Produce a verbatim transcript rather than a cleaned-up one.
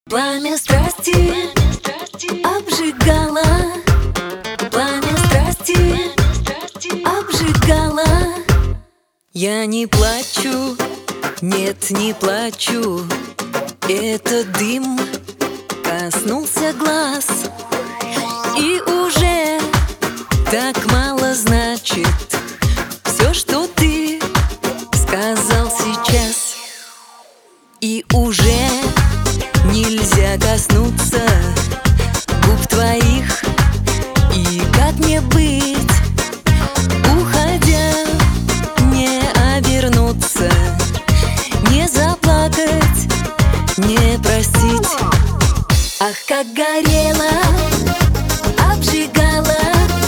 Пламя страсти обжигало, пламя страсти обжигало. Я не плачу, нет, не плачу. Этот дым коснулся глаз, и уже так мало значит все, что ты сказал сейчас. И уже нельзя коснуться губ твоих. И как мне быть, уходя, не обернуться, не заплакать, не простить? Ах, как горело, обжигало